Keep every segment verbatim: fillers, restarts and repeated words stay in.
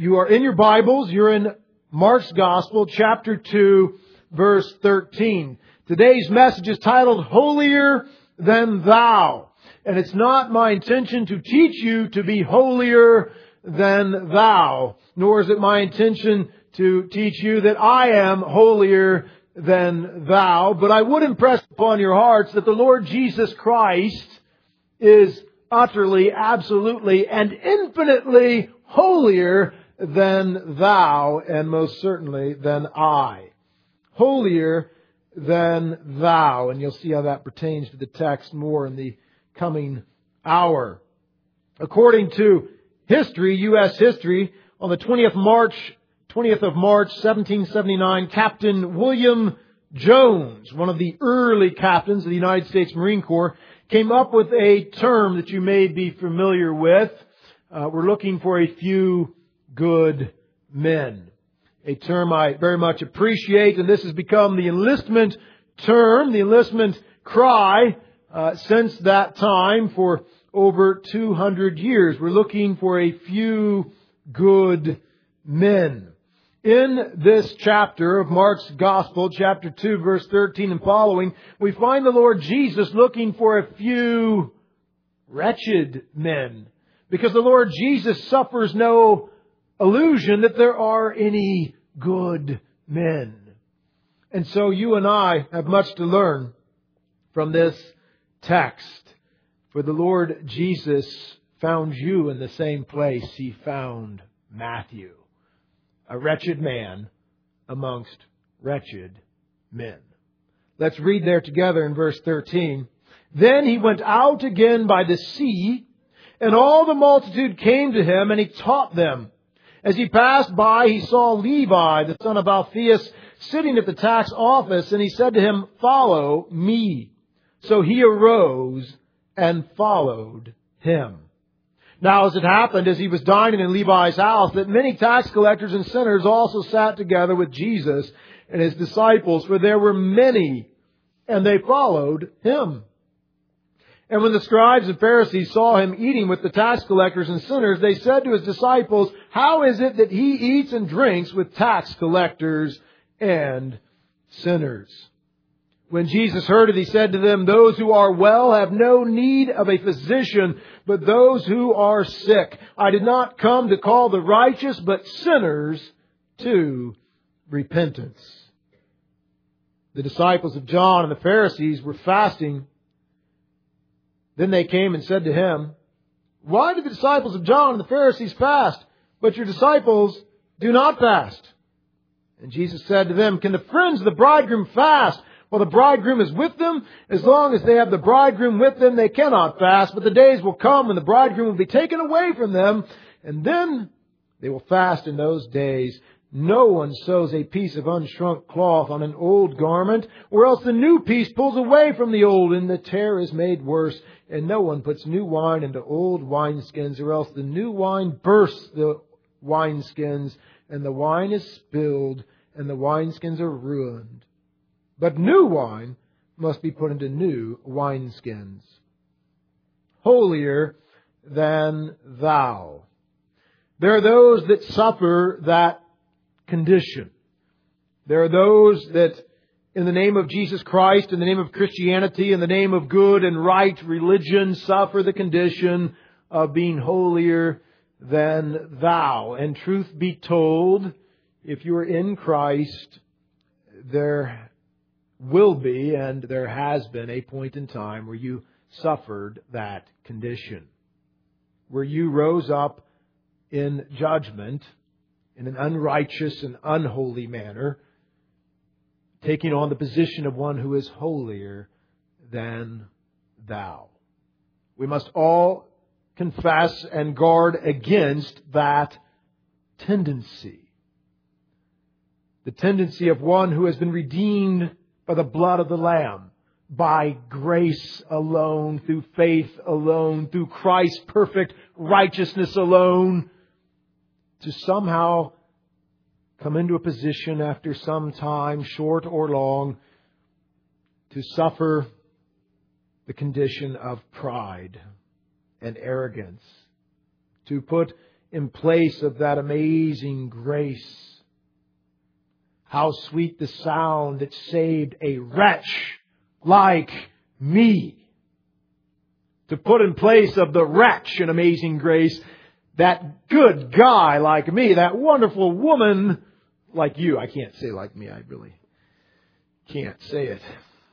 you are in your Bibles, you're in Mark's Gospel, chapter two, verse thirteen. Today's message is titled, Holier Than Thou. And it's not my intention to teach you to be holier than thou, nor is it my intention to teach you that I am holier than thou. But I would impress upon your hearts that the Lord Jesus Christ is utterly, absolutely, and infinitely holier than thou, and most certainly than I. Holier than thou. And you'll see how that pertains to the text more in the coming hour. According to history, U S history, on the twentieth March, twentieth of March, seventeen seventy-nine, Captain William Jones, one of the early captains of the United States Marine Corps, came up with a term that you may be familiar with. Uh, we're looking for a few good men. A term I very much appreciate, and this has become the enlistment term, the enlistment cry, uh, since that time for over two hundred years. We're looking for a few good men. In this chapter of Mark's Gospel, chapter two, verse thirteen and following, we find the Lord Jesus looking for a few wretched men. Because the Lord Jesus suffers no illusion that there are any good men. And so you and I have much to learn from this text. For the Lord Jesus found you in the same place He found Matthew, a wretched man amongst wretched men. Let's read there together in verse thirteen. Then He went out again by the sea, and all the multitude came to Him, and He taught them. As He passed by, He saw Levi, the son of Alphaeus, sitting at the tax office, and He said to him, "Follow me." So he arose and followed Him. Now as it happened, as He was dining in Levi's house, that many tax collectors and sinners also sat together with Jesus and His disciples, for there were many, and they followed Him. And when the scribes and Pharisees saw Him eating with the tax collectors and sinners, they said to His disciples, "How is it that He eats and drinks with tax collectors and sinners?" When Jesus heard it, He said to them, "Those who are well have no need of a physician, but those who are sick. I did not come to call the righteous, but sinners to repentance." The disciples of John and the Pharisees were fasting. Then they came and said to Him, "Why do the disciples of John and the Pharisees fast, but your disciples do not fast?" And Jesus said to them, "Can the friends of the bridegroom fast while the bridegroom is with them? As long as they have the bridegroom with them, they cannot fast. But the days will come when the bridegroom will be taken away from them, and then they will fast in those days. No one sews a piece of unshrunk cloth on an old garment, or else the new piece pulls away from the old, and the tear is made worse. And no one puts new wine into old wineskins, or else the new wine bursts the wineskins, and the wine is spilled, and the wineskins are ruined. But new wine must be put into new wineskins." Holier than thou. There are those that suffer that condition. There are those that, in the name of Jesus Christ, in the name of Christianity, in the name of good and right religion, suffer the condition of being holier than thou. And truth be told, if you are in Christ, there will be, and there has been, a point in time where you suffered that condition, where you rose up in judgment in an unrighteous and unholy manner, taking on the position of one who is holier than thou. We must all confess and guard against that tendency. The tendency of one who has been redeemed by the blood of the Lamb, by grace alone, through faith alone, through Christ's perfect righteousness alone, to somehow come into a position after some time, short or long, to suffer the condition of pride and arrogance, to put in place of that amazing grace. How sweet the sound that saved a wretch like me. To put in place of the wretch in amazing grace, that good guy like me, that wonderful woman like you. I can't say like me, I really can't say it.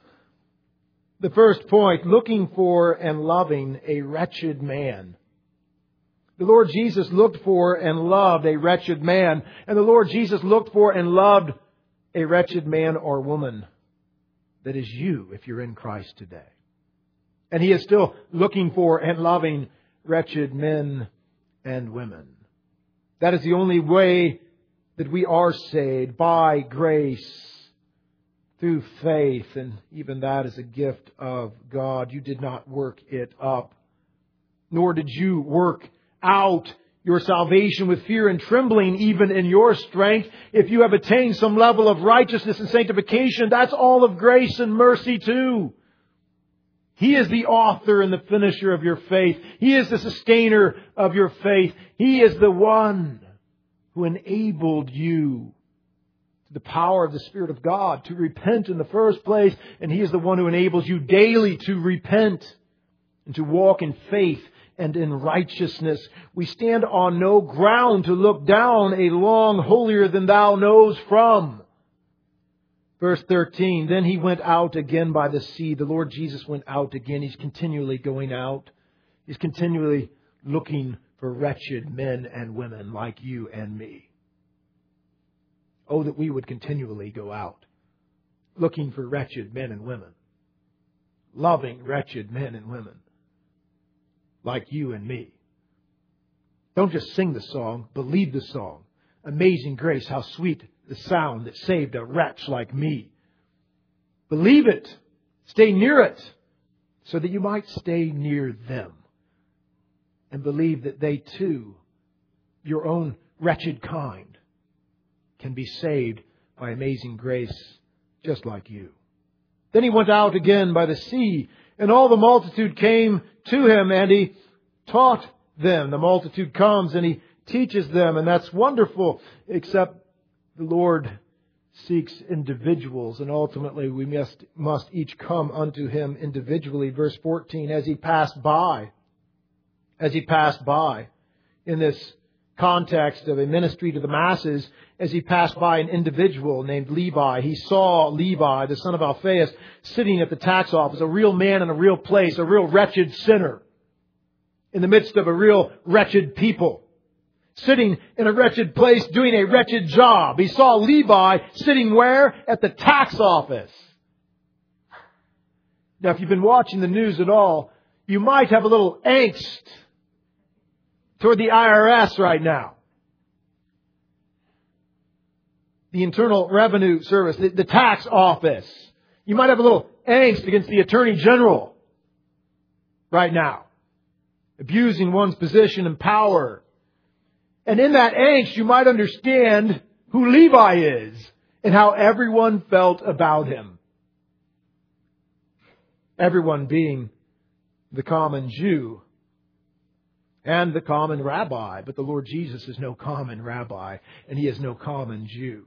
The first point, looking for and loving a wretched man. The Lord Jesus looked for and loved a wretched man. And the Lord Jesus looked for and loved a wretched man or woman. That is you if you're in Christ today. And He is still looking for and loving wretched men and women. That is the only way that we are saved, by grace, through faith. And even that is a gift of God. You did not work it up, nor did you work out your salvation with fear and trembling, even in your strength. If you have attained some level of righteousness and sanctification, that's all of grace and mercy too. He is the author and the finisher of your faith. He is the sustainer of your faith. He is the one who enabled you, the power of the Spirit of God, to repent in the first place. And He is the one who enables you daily to repent and to walk in faith and in righteousness. We stand on no ground to look down a long holier than thou nose from. Verse thirteen, then He went out again by the sea. The Lord Jesus went out again. He's continually going out. He's continually looking for wretched men and women like you and me. Oh, that we would continually go out looking for wretched men and women, loving wretched men and women like you and me. Don't just sing the song, believe the song. Amazing grace, how sweet the sound that saved a wretch like me. Believe it. Stay near it so that you might stay near them. And believe that they too, your own wretched kind, can be saved by amazing grace just like you. Then He went out again by the sea, and all the multitude came to Him, and He taught them. The multitude comes and He teaches them, and that's wonderful, except the Lord seeks individuals, and ultimately we must, must each come unto Him individually. Verse fourteen, as He passed by, as He passed by, in this context of a ministry to the masses, as He passed by an individual named Levi, He saw Levi, the son of Alphaeus, sitting at the tax office, a real man in a real place, a real wretched sinner, in the midst of a real wretched people, sitting in a wretched place, doing a wretched job. He saw Levi sitting where? At the tax office. Now, if you've been watching the news at all, you might have a little angst toward the I R S right now. The Internal Revenue Service, the, the tax office. You might have a little angst against the Attorney General right now, abusing one's position and power. And in that angst, you might understand who Levi is and how everyone felt about him. Everyone being the common Jew and the common rabbi. But the Lord Jesus is no common rabbi, and He is no common Jew.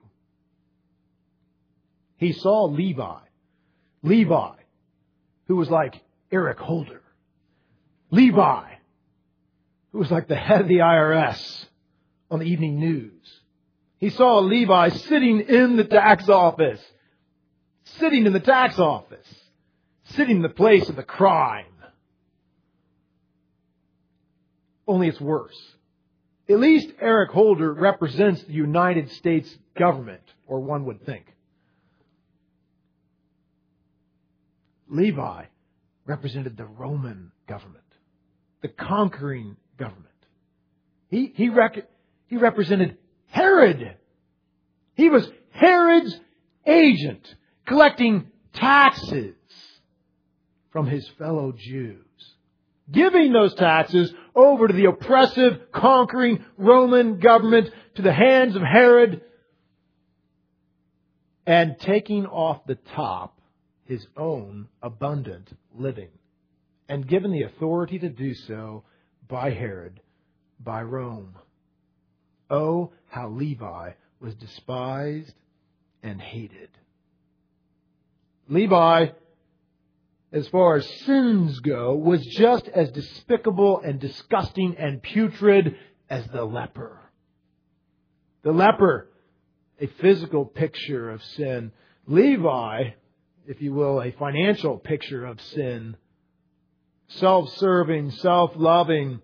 He saw Levi. Levi, who was like Eric Holder. Levi, who was like the head of the I R S on the evening news. He saw Levi sitting in the tax office. Sitting in the tax office. Sitting in the place of the crime. Only it's worse. At least Eric Holder represents the United States government, or one would think. Levi represented the Roman government, the conquering government. He, he, rec- he represented Herod. He was Herod's agent, collecting taxes from his fellow Jews, giving those taxes over to the oppressive, conquering Roman government, to the hands of Herod, and taking off the top his own abundant living, and given the authority to do so by Herod, by Rome, Oh, how Levi was despised and hated. Levi, as far as sins go, was just as despicable and disgusting and putrid as the leper. The leper, a physical picture of sin. Levi, if you will, a financial picture of sin. Self-serving, self-loving,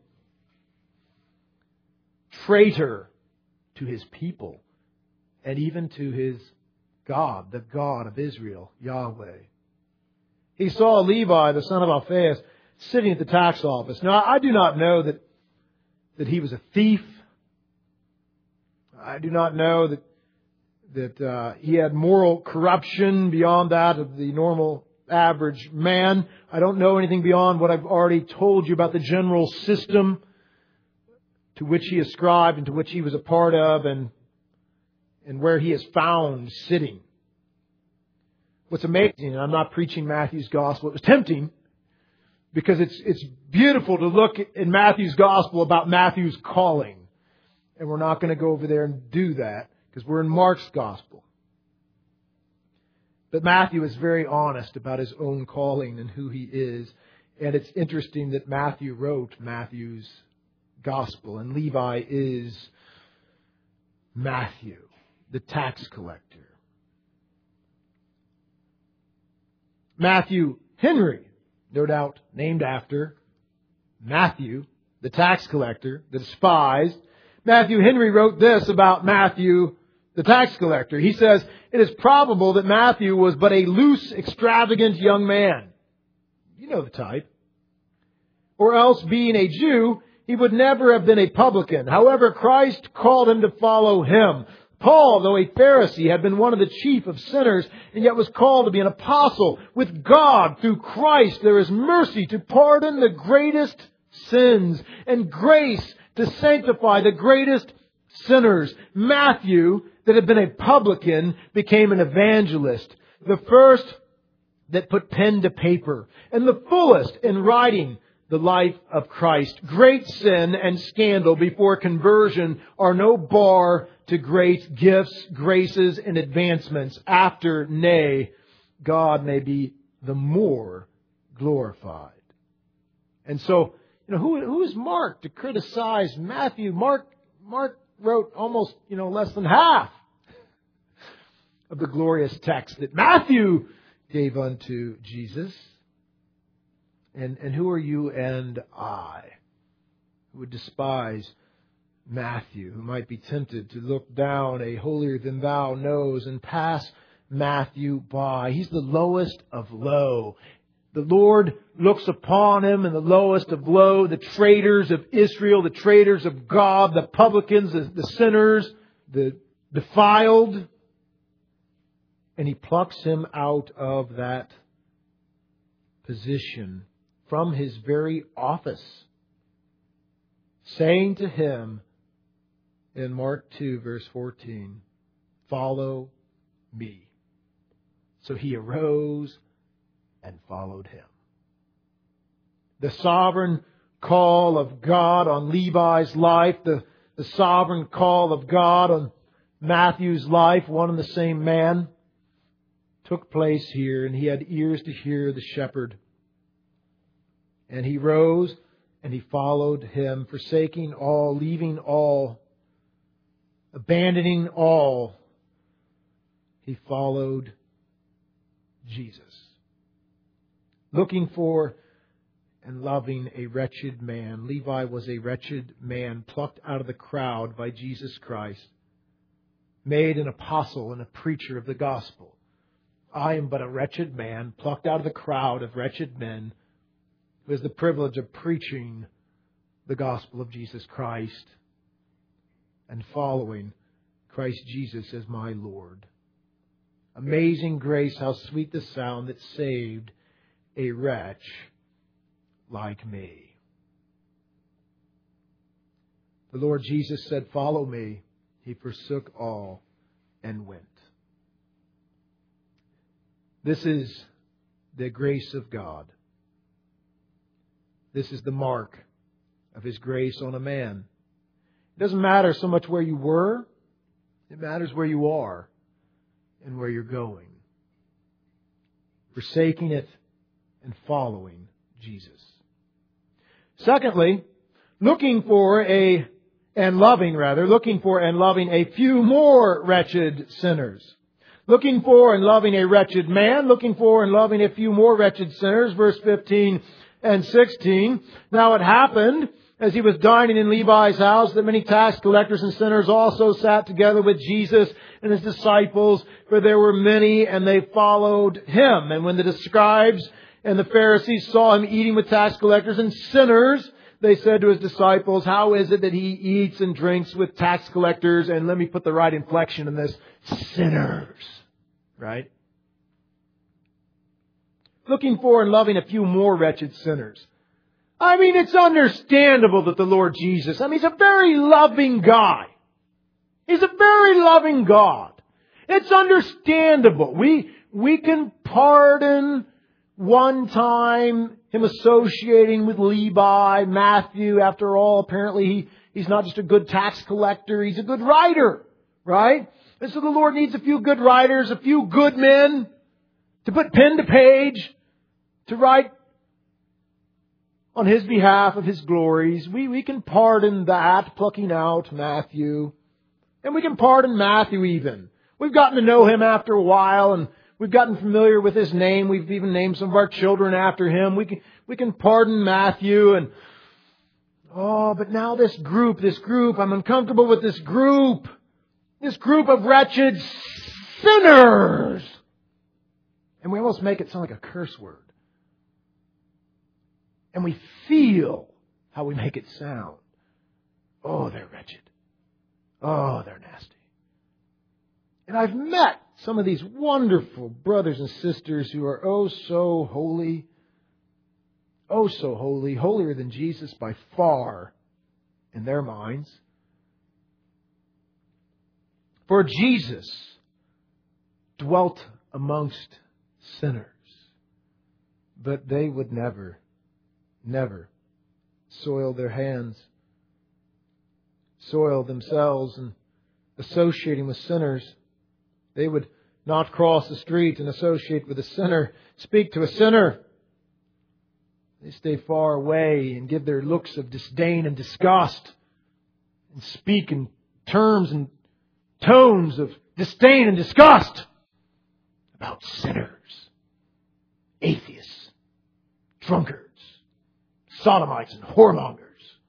traitor to his people and even to his God, the God of Israel, Yahweh. He saw Levi, the son of Alphaeus, sitting at the tax office. Now, I do not know that, that he was a thief. I do not know that, that uh, he had moral corruption beyond that of the normal average man. I don't know anything beyond what I've already told you about the general system to which he ascribed and to which he was a part of, and and where he is found sitting. What's amazing, and I'm not preaching Matthew's gospel, it was tempting, because it's it's beautiful to look in Matthew's gospel about Matthew's calling. And we're not going to go over there and do that, because we're in Mark's gospel. But Matthew is very honest about his own calling and who he is. And it's interesting that Matthew wrote Matthew's gospel, and Levi is Matthew, the tax collector. Matthew Henry, no doubt named after Matthew, the tax collector, the despised. Matthew Henry wrote this about Matthew, the tax collector. He says, "It is probable that Matthew was but a loose, extravagant young man." You know the type. "Or else, being a Jew, he would never have been a publican. However, Christ called him to follow him. Paul, though a Pharisee, had been one of the chief of sinners, and yet was called to be an apostle. With God, through Christ, there is mercy to pardon the greatest sins, and grace to sanctify the greatest sinners." Matthew, that had been a publican, became an evangelist. The first that put pen to paper, and the fullest in writing the life of Christ. Great sin and scandal before conversion are no bar to great gifts, graces, and advancements. After, nay, God may be the more glorified. And so, you know, who, who is Mark to criticize Matthew? Mark, Mark wrote almost, you know, less than half of the glorious text that Matthew gave unto Jesus. And, and who are you and I who would despise Matthew, who might be tempted to look down a holier-than-thou nose and pass Matthew by? He's the lowest of low. The Lord looks upon him in the lowest of low, the traitors of Israel, the traitors of God, the publicans, the, the sinners, the defiled. And He plucks him out of that position from His very office, saying to him in Mark two, verse fourteen, "Follow me." So he arose and followed Him. The sovereign call of God on Levi's life, the, the sovereign call of God on Matthew's life, one and the same man, took place here, and he had ears to hear the shepherd. And he rose and he followed Him, forsaking all, leaving all, abandoning all. He followed Jesus, looking for and loving a wretched man. Levi was a wretched man, plucked out of the crowd by Jesus Christ, made an apostle and a preacher of the gospel. I am but a wretched man, plucked out of the crowd of wretched men, who has the privilege of preaching the gospel of Jesus Christ and following Christ Jesus as my Lord. Amazing grace, how sweet the sound that saved a wretch like me. The Lord Jesus said, "Follow me." He forsook all and went. This is the grace of God. This is the mark of His grace on a man. It doesn't matter so much where you were. It matters where you are and where you're going. Forsaking it and following Jesus. Secondly, looking for a, and loving rather, looking for and loving a few more wretched sinners. Looking for and loving a wretched man, looking for and loving a few more wretched sinners, verse fifteen and sixteen. Now it happened, as he was dining in Levi's house, that many tax collectors and sinners also sat together with Jesus and His disciples, for there were many, and they followed Him. And when the scribes and the Pharisees saw Him eating with tax collectors and sinners, they said to His disciples, how is it that He eats and drinks with tax collectors? And let me put the right inflection in this, sinners. Right? Looking for and loving a few more wretched sinners. I mean, it's understandable that the Lord Jesus, I mean, He's a very loving guy. He's a very loving God. It's understandable. We, we can pardon one time Him associating with Levi, Matthew. After all, apparently he, he's not just a good tax collector, he's a good writer. Right? And so the Lord needs a few good writers, a few good men to put pen to page, to write on His behalf of His glories. We, we can pardon that, plucking out Matthew. And we can pardon Matthew even. We've gotten to know him after a while, and we've gotten familiar with his name. We've even named some of our children after him. We can, we can pardon Matthew. And oh, but now this group, this group, I'm uncomfortable with this group. This group of wretched sinners. And we almost make it sound like a curse word. And we feel how we make it sound. Oh, they're wretched. Oh, they're nasty. And I've met some of these wonderful brothers and sisters who are oh so holy. Oh so holy. Holier than Jesus by far in their minds. For Jesus dwelt amongst sinners. But they would never, never soil their hands, soil themselves in associating with sinners. They would not cross the street and associate with a sinner, speak to a sinner. They stay far away and give their looks of disdain and disgust and speak in terms and tones of disdain and disgust about sinners, atheists, drunkards, sodomites and whoremongers.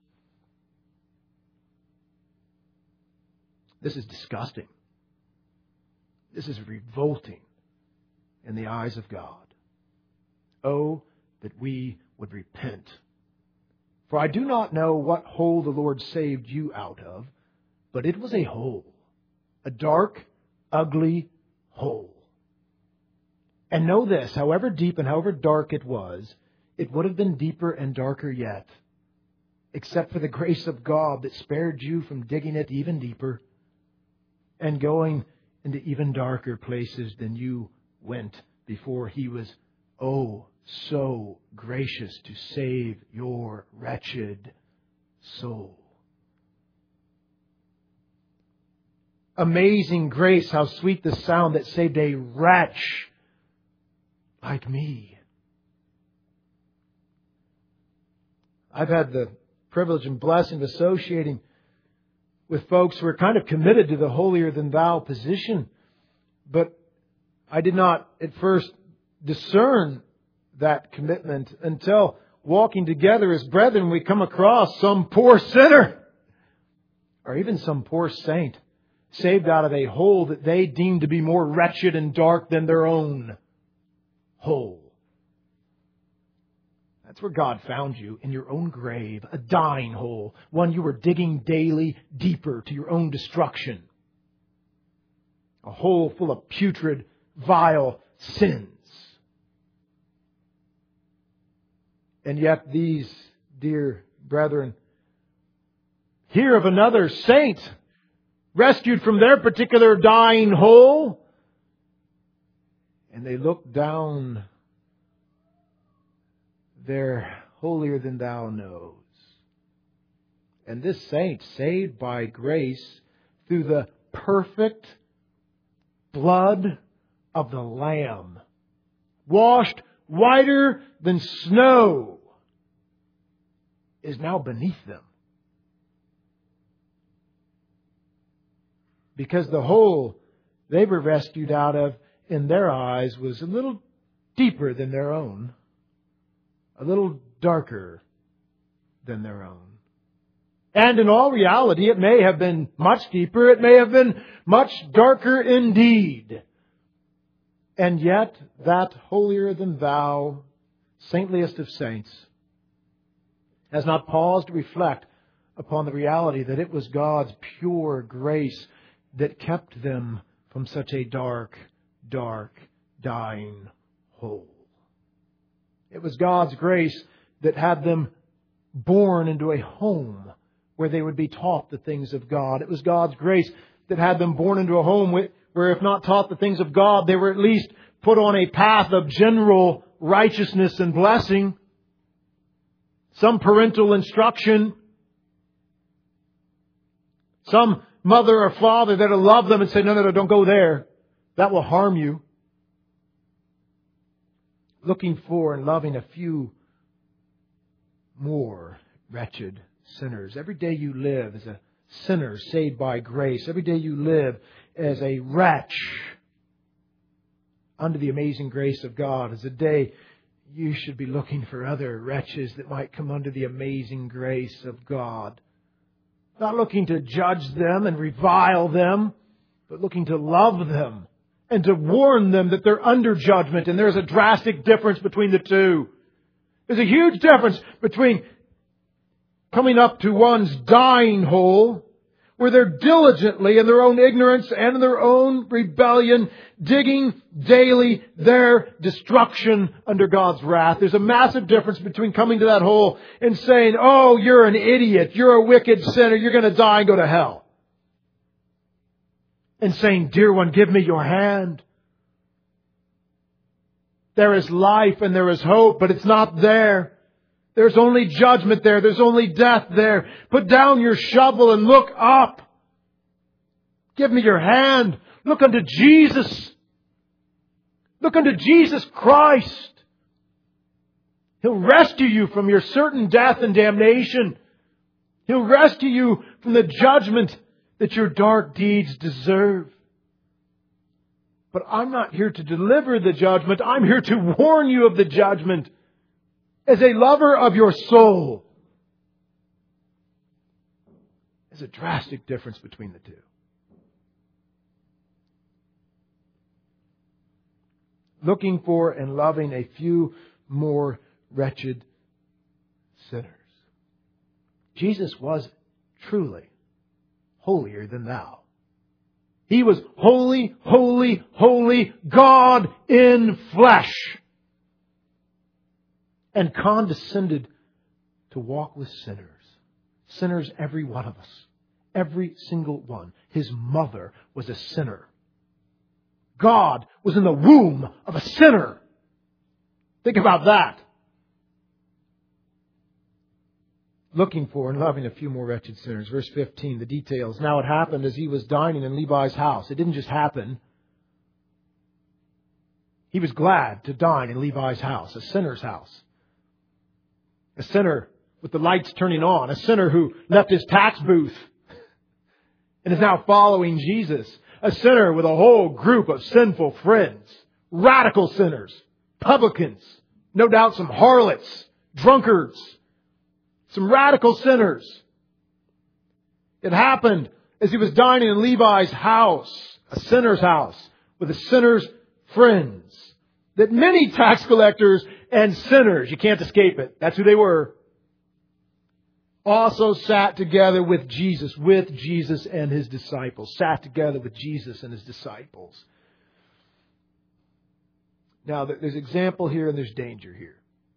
This is disgusting. This is revolting in the eyes of God. Oh, that we would repent. For I do not know what hole the Lord saved you out of, but it was a hole. A dark, ugly hole. And know this, however deep and however dark it was, it would have been deeper and darker yet, except for the grace of God that spared you from digging it even deeper and going into even darker places than you went before He was, oh, so gracious to save your wretched soul. Amazing grace, how sweet the sound that saved a wretch like me. I've had the privilege and blessing of associating with folks who are kind of committed to the holier than thou position. But I did not at first discern that commitment until walking together as brethren we come across some poor sinner or even some poor saint saved out of a hole that they deemed to be more wretched and dark than their own hole. That's where God found you, in your own grave, a dying hole, one you were digging daily deeper to your own destruction. A hole full of putrid, vile sins. And yet these dear brethren hear of another saint rescued from their particular dying hole, and they look down their holier-than-thou nose And this saint, saved by grace through the perfect blood of the Lamb, washed whiter than snow, is now beneath them. Because the hole they were rescued out of, in their eyes, was a little deeper than their own, a little darker than their own. And in all reality, it may have been much deeper, it may have been much darker indeed. And yet, that holier than thou, saintliest of saints, has not paused to reflect upon the reality that it was God's pure grace that kept them from such a dark, dark, dying hole. It was God's grace that had them born into a home where they would be taught the things of God. It was God's grace that had them born into a home where, if not taught the things of God, they were at least put on a path of general righteousness and blessing. Some parental instruction. Some mother or father that will love them and say, no, no, no, don't go there. That will harm you. Looking for and loving a few more wretched sinners. Every day you live as a sinner saved by grace. Every day you live as a wretch under the amazing grace of God is a day you should be looking for other wretches that might come under the amazing grace of God. Not looking to judge them and revile them, but looking to love them and to warn them that they're under judgment. And there's a drastic difference between the two. There's a huge difference between coming up to one's dying hole, where they're diligently in their own ignorance and in their own rebellion, digging daily their destruction under God's wrath. There's a massive difference between coming to that hole and saying, oh, you're an idiot, you're a wicked sinner, you're going to die and go to hell. And saying, dear one, give me your hand. There is life and there is hope, but it's not there. There's only judgment there. There's only death there. Put down your shovel and look up. Give me your hand. Look unto Jesus. Look unto Jesus Christ. He'll rescue you from your certain death and damnation. He'll rescue you from the judgment that your dark deeds deserve. But I'm not here to deliver the judgment. I'm here to warn you of the judgment. As a lover of your soul. There's a drastic difference between the two. Looking for and loving a few more wretched sinners. Jesus was truly holier than thou. He was holy, holy, holy, God in flesh. And condescended to walk with sinners. Sinners, every one of us. Every single one. His mother was a sinner. God was in the womb of a sinner. Think about that. Looking for and loving a few more wretched sinners. Verse fifteen, the details. Now it happened as he was dining in Levi's house. It didn't just happen. He was glad to dine in Levi's house, a sinner's house. A sinner with the lights turning on. A sinner who left his tax booth and is now following Jesus. A sinner with a whole group of sinful friends. Radical sinners. Publicans. No doubt some harlots. Drunkards. Some radical sinners. It happened as he was dining in Levi's house. A sinner's house. With a sinner's friends. That many tax collectors and sinners, you can't escape it. That's who they were. Also sat together with Jesus, with Jesus and His disciples. Sat together with Jesus and His disciples. Now, there's example here and there's danger here.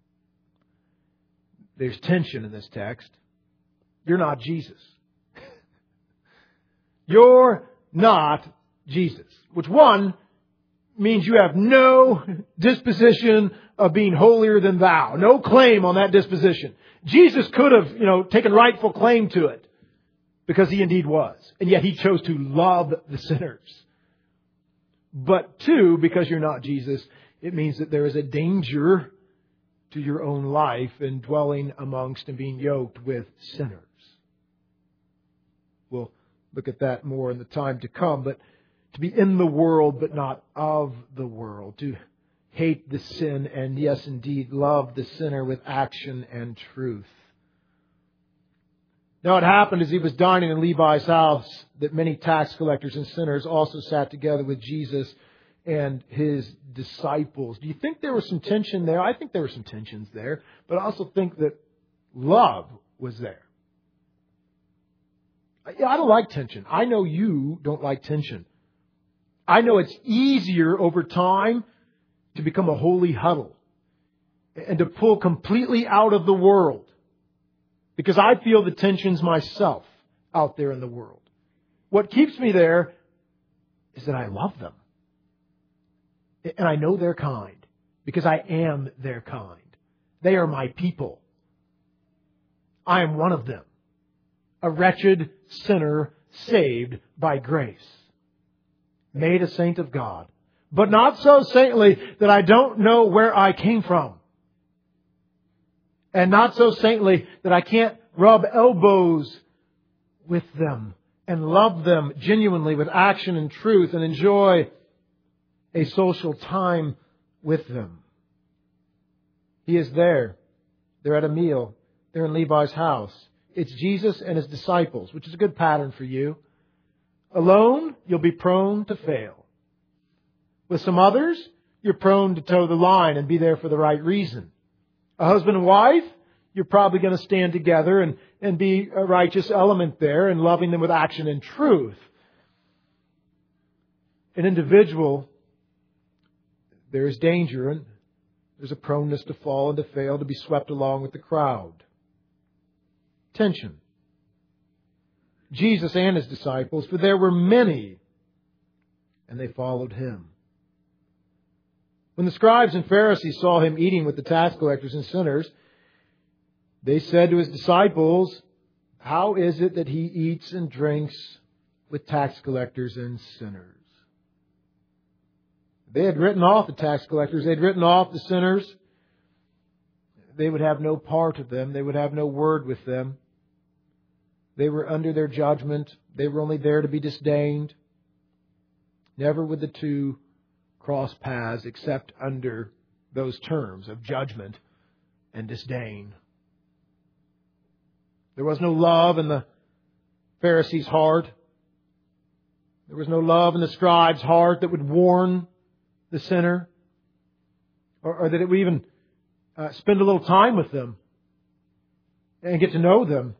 There's tension in this text. You're not Jesus. You're not Jesus. Which one, means you have no disposition of being holier than thou. No claim on that disposition. Jesus could have, you know, taken rightful claim to it because He indeed was. And yet He chose to love the sinners. But two, because you're not Jesus, it means that there is a danger to your own life in dwelling amongst and being yoked with sinners. We'll look at that more in the time to come. But to be in the world but not of the world. To hate the sin and, yes, indeed, love the sinner with action and truth. Now it happened as He was dining in Levi's house that many tax collectors and sinners also sat together with Jesus and His disciples. Do you think there was some tension there? I think there were some tensions there, but I also think that love was there. I don't like tension. I know you don't like tension. I know it's easier over time to become a holy huddle and to pull completely out of the world. Because I feel the tensions myself out there in the world. What keeps me there is that I love them. And I know they're kind. Because I am their kind. They are my people. I am one of them. A wretched sinner saved by grace. Made a saint of God. But not so saintly that I don't know where I came from. And not so saintly that I can't rub elbows with them and love them genuinely with action and truth and enjoy a social time with them. He is there. They're at a meal. They're in Levi's house. It's Jesus and His disciples, which is a good pattern for you. Alone, you'll be prone to fail. With some others, you're prone to toe the line and be there for the right reason. A husband and wife, you're probably going to stand together and, and be a righteous element there and loving them with action and truth. An individual, there is danger and there's a proneness to fall and to fail, to be swept along with the crowd. Tension. Jesus and His disciples, for there were many, and they followed Him. When the scribes and Pharisees saw Him eating with the tax collectors and sinners, they said to His disciples, "How is it that He eats and drinks with tax collectors and sinners?" They had written off the tax collectors. They had written off the sinners. They would have no part of them. They would have no word with them. They were under their judgment. They were only there to be disdained. Never would the two cross paths except under those terms of judgment and disdain. There was no love in the Pharisees' heart. There was no love in the scribe's heart that would warn the sinner, or, or that it would even uh, spend a little time with them and get to know them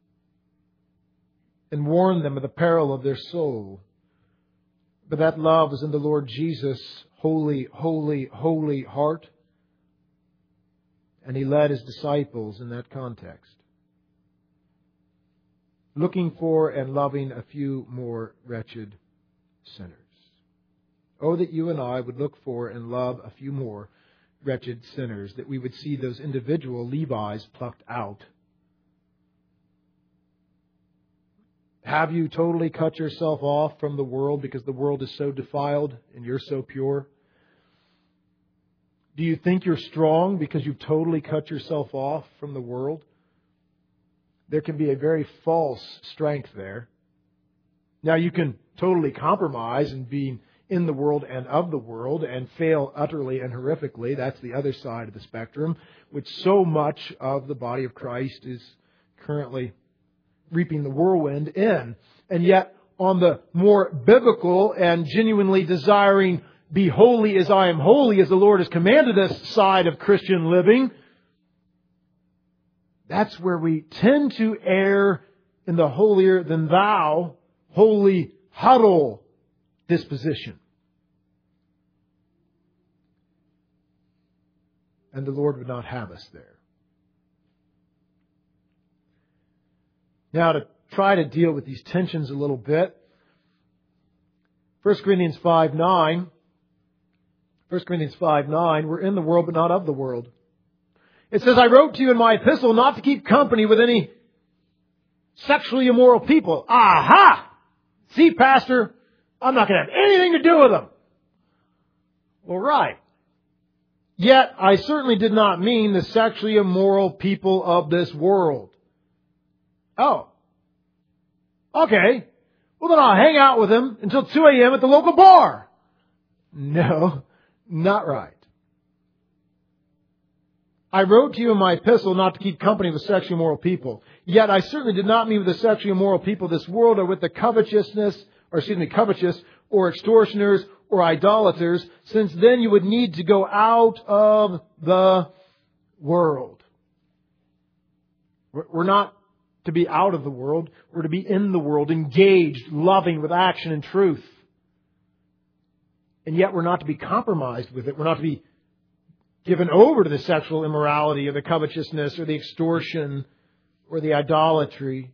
and warn them of the peril of their soul. But that love was in the Lord Jesus' holy, holy, holy heart. And He led His disciples in that context. Looking for and loving a few more wretched sinners. Oh, that you and I would look for and love a few more wretched sinners, that we would see those individual Levi's plucked out. Have you totally cut yourself off from the world because the world is so defiled and you're so pure? Do you think you're strong because you've totally cut yourself off from the world? There can be a very false strength there. Now you can totally compromise and be in the world and of the world and fail utterly and horrifically. That's the other side of the spectrum, which so much of the body of Christ is currently reaping the whirlwind in. And yet, on the more biblical and genuinely desiring, be holy as I am holy, as the Lord has commanded us side of Christian living, that's where we tend to err in the holier than thou, holy huddle disposition. And the Lord would not have us there. Now, to try to deal with these tensions a little bit, First Corinthians five nine First Corinthians five nine, we're in the world but not of the world. It says, I wrote to you in my epistle not to keep company with any sexually immoral people. Aha! See, Pastor, I'm not going to have anything to do with them. Well, right. Yet, I certainly did not mean the sexually immoral people of this world. Oh. Okay. Well, then I'll hang out with them until two a.m. at the local bar. No, not right. I wrote to you in my epistle not to keep company with sexually immoral people. Yet I certainly did not mean with the sexually immoral people of this world, or with the covetousness, or excuse me, covetous, or extortioners, or idolaters, since then you would need to go out of the world. We're not to be out of the world. We're to be in the world, engaged, loving with action and truth. And yet we're not to be compromised with it. We're not to be given over to the sexual immorality or the covetousness or the extortion or the idolatry.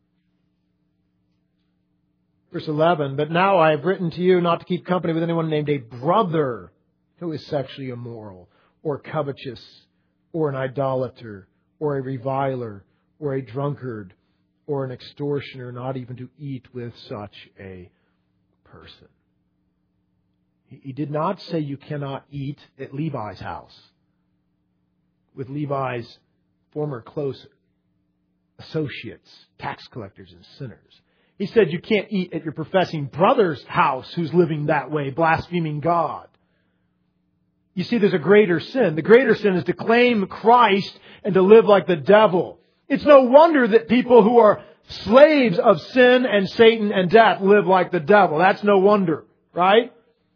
Verse eleven, but now I have written to you not to keep company with anyone named a brother who is sexually immoral or covetous or an idolater or a reviler or a drunkard or an extortioner, not even to eat with such a person. He did not say you cannot eat at Levi's house with Levi's former close associates, tax collectors and sinners. He said you can't eat at your professing brother's house who's living that way, blaspheming God. You see, there's a greater sin. The greater sin is to claim Christ and to live like the devil. It's no wonder that people who are slaves of sin and Satan and death live like the devil. That's no wonder, right?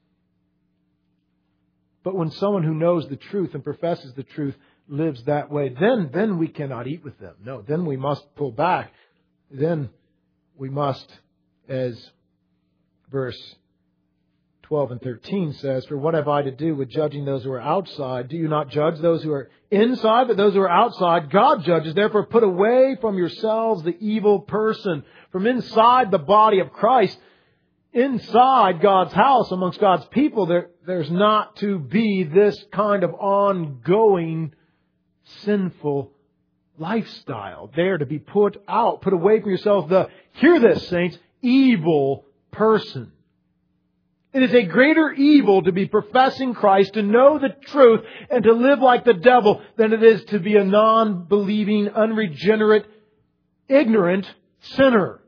But when someone who knows the truth and professes the truth lives that way, then, then we cannot eat with them. No, then we must pull back. Then we must, as verse twelve and thirteen says, for what have I to do with judging those who are outside? Do you not judge those who are inside, but those who are outside God judges? Therefore put away from yourselves the evil person. From inside the body of Christ, inside God's house, amongst God's people, there, there's not to be this kind of ongoing sinful lifestyle. There to be put out, put away from yourself the, hear this, saints, evil person. It is a greater evil to be professing Christ, to know the truth, and to live like the devil than it is to be a non-believing, unregenerate, ignorant sinner.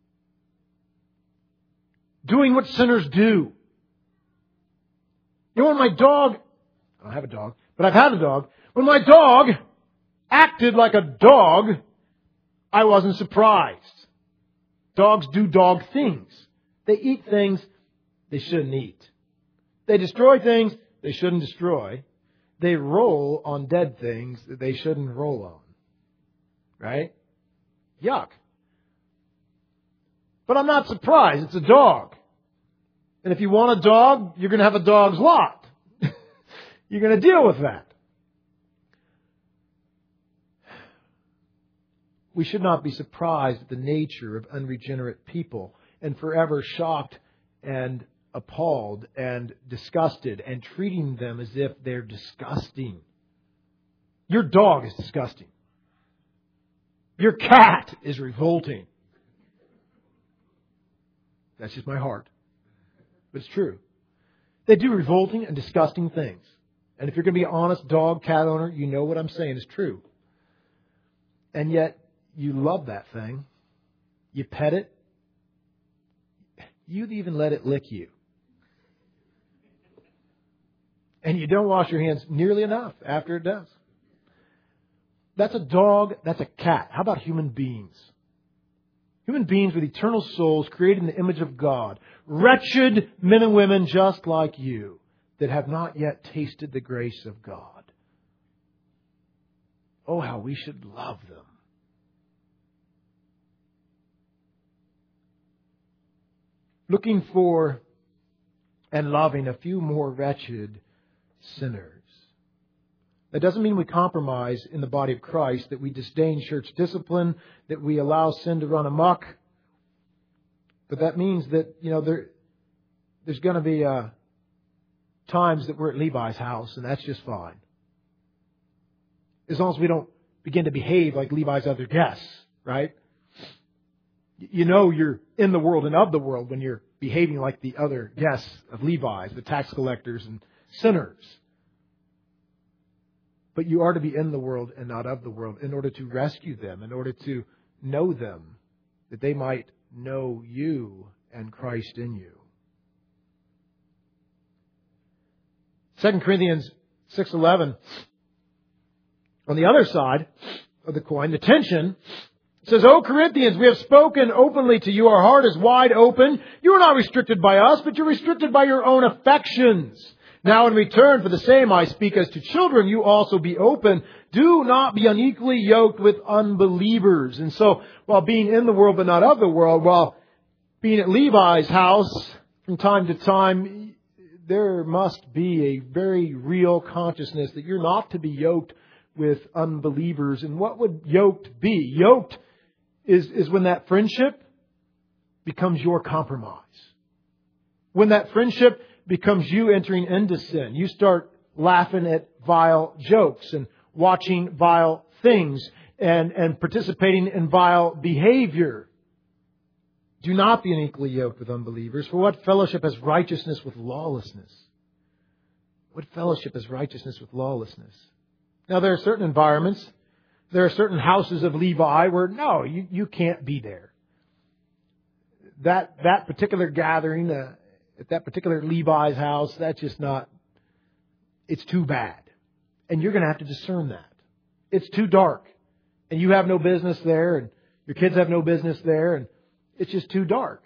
Doing what sinners do. You know, when my dog, I don't have a dog, but I've had a dog. When my dog acted like a dog, I wasn't surprised. Dogs do dog things. They eat things they shouldn't eat. They destroy things they shouldn't destroy. They roll on dead things that they shouldn't roll on. Right? Yuck. But I'm not surprised. It's a dog. And if you want a dog, you're going to have a dog's lot. You're going to deal with that. We should not be surprised at the nature of unregenerate people and forever shocked and appalled and disgusted and treating them as if they're disgusting. Your dog is disgusting. Your cat is revolting. That's just my heart. But it's true. They do revolting and disgusting things. And if you're going to be an honest dog, cat owner, you know what I'm saying is true. And yet, you love that thing. You pet it. You'd even let it lick you. And you don't wash your hands nearly enough after it does. That's a dog. That's a cat. How about human beings? Human beings with eternal souls created in the image of God. Wretched men and women just like you that have not yet tasted the grace of God. Oh, how we should love them. Looking for and loving a few more wretched sinners. That doesn't mean we compromise in the body of Christ, that we disdain church discipline, that we allow sin to run amok. But that means that, you know, there, there's going to be a times that we're at Levi's house, and that's just fine. As long as we don't begin to behave like Levi's other guests, right? You know you're in the world and of the world when you're behaving like the other guests of Levi's, the tax collectors and sinners. But you are to be in the world and not of the world in order to rescue them, in order to know them, that they might know you and Christ in you. Second Corinthians six eleven. On the other side of the coin, the tension says, O Corinthians, we have spoken openly to you. Our heart is wide open. You are not restricted by us, but you're restricted by your own affections. Now in return for the same I speak as to children, you also be open. Do not be unequally yoked with unbelievers. And so, while being in the world but not of the world, while being at Levi's house from time to time, there must be a very real consciousness that you're not to be yoked with unbelievers. And what would yoked be? Yoked is, is when that friendship becomes your compromise. When that friendship becomes you entering into sin. You start laughing at vile jokes and watching vile things and, and participating in vile behavior. Do not be unequally yoked with unbelievers. For what fellowship has righteousness with lawlessness? What fellowship has righteousness with lawlessness? Now, there are certain environments, there are certain houses of Levi where, no, you, you can't be there. That, that particular gathering, uh, at that particular Levi's house, that's just not, it's too bad. And you're going to have to discern that. It's too dark. And you have no business there, and your kids have no business there, and it's just too dark.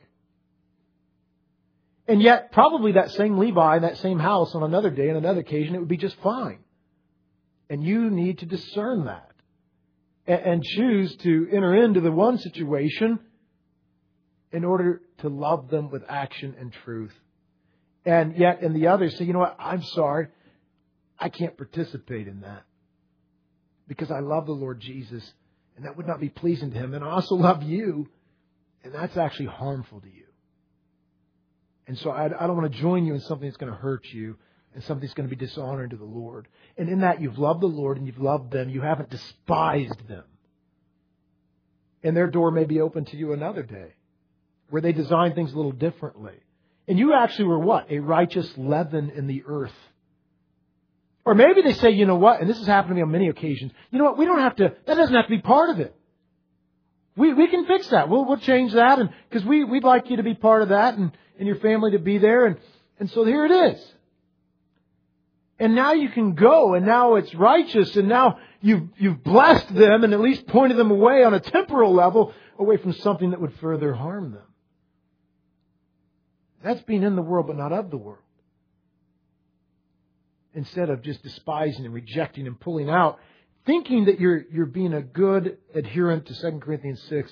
And yet, probably that same Levi, that same house on another day, on another occasion, it would be just fine. And you need to discern that. And choose to enter into the one situation in order to love them with action and truth. And yet in the other, say, you know what, I'm sorry, I can't participate in that. Because I love the Lord Jesus, and that would not be pleasing to Him. And I also love you, and that's actually harmful to you. And so I, I don't want to join you in something that's going to hurt you and something that's going to be dishonoring to the Lord. And in that, you've loved the Lord and you've loved them. You haven't despised them. And their door may be open to you another day where they design things a little differently. And you actually were what? A righteous leaven in the earth. Or maybe they say, you know what? And this has happened to me on many occasions. You know what? We don't have to, that doesn't have to be part of it. We we can fix that. We'll we'll change that, and because we we'd like you to be part of that, and, and your family to be there, and and so here it is. And now you can go, and now it's righteous, and now you've you've blessed them, and at least pointed them away on a temporal level, away from something that would further harm them. That's being in the world, but not of the world. Instead of just despising and rejecting and pulling out, thinking that you're you're being a good adherent to Second Corinthians six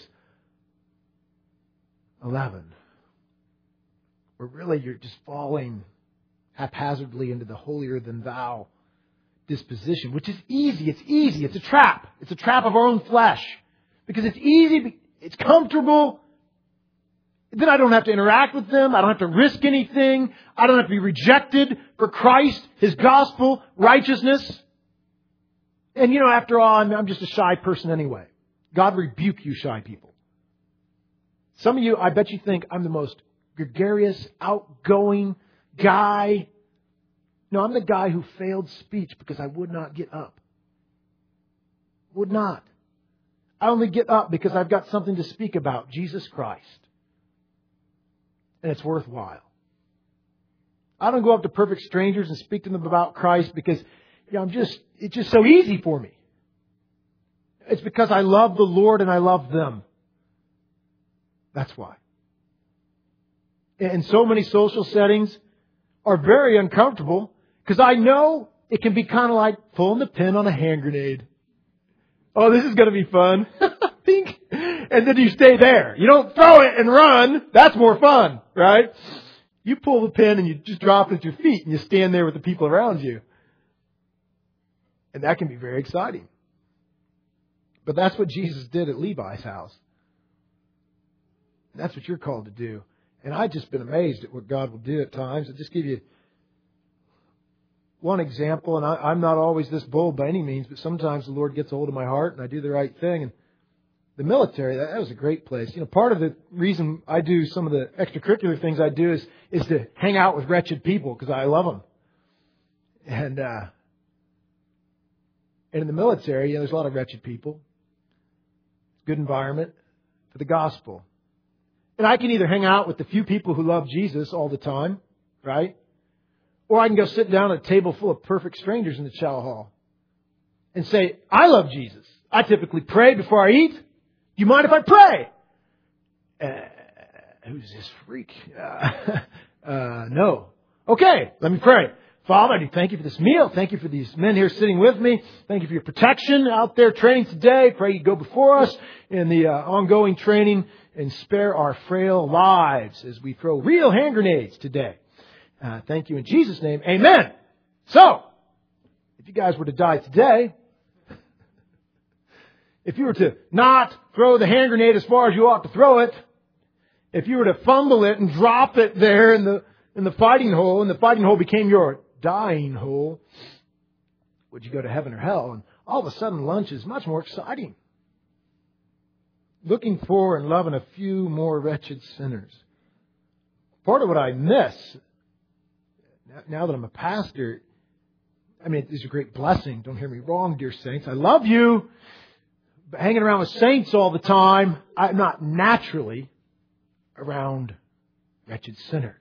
eleven, where really you're just falling haphazardly into the holier than thou disposition, which is easy. It's easy. It's a trap. It's a trap of our own flesh. Because it's easy, it's comfortable. Then I don't have to interact with them. I don't have to risk anything. I don't have to be rejected for Christ, His gospel, righteousness. And, you know, after all, I'm, I'm just a shy person anyway. God rebuke you shy people. Some of you, I bet you think I'm the most gregarious, outgoing guy. No, I'm the guy who failed speech because I would not get up. Would not. I only get up because I've got something to speak about, Jesus Christ. And it's worthwhile. I don't go up to perfect strangers and speak to them about Christ because, you know, I'm just, it's just so easy for me. It's because I love the Lord and I love them. That's why. And so many social settings are very uncomfortable because I know it can be kind of like pulling the pin on a hand grenade. Oh, this is going to be fun. Think. And then you stay there. You don't throw it and run. That's more fun, right? You pull the pin and you just drop it at your feet and you stand there with the people around you. And that can be very exciting. But that's what Jesus did at Levi's house. That's what you're called to do. And I've just been amazed at what God will do at times. I'll just give you one example, and I, I'm not always this bold by any means, but sometimes the Lord gets a hold of my heart and I do the right thing. And the military, that, that was a great place. You know, part of the reason I do some of the extracurricular things I do is, is to hang out with wretched people because I love them. And, uh, and in the military, you know, there's a lot of wretched people. Good environment for the gospel. And I can either hang out with the few people who love Jesus all the time, right? Or I can go sit down at a table full of perfect strangers in the chow hall and say, I love Jesus. I typically pray before I eat. Do you mind if I pray? Uh, who's this freak? Uh, uh, no. Okay, let me pray. Father, I do thank you for this meal. Thank you for these men here sitting with me. Thank you for your protection out there training today. Pray you go before us in the uh, ongoing training and spare our frail lives as we throw real hand grenades today. Uh, thank you in Jesus' name. Amen. So, if you guys were to die today, if you were to not throw the hand grenade as far as you ought to throw it, if you were to fumble it and drop it there in the in the fighting hole, and the fighting hole became your dying hole, would you go to heaven or hell? And all of a sudden, lunch is much more exciting. Looking for and loving a few more wretched sinners. Part of what I miss, now that I'm a pastor, I mean, it's a great blessing. Don't hear me wrong, dear saints. I love you. But hanging around with saints all the time, I'm not naturally around wretched sinners.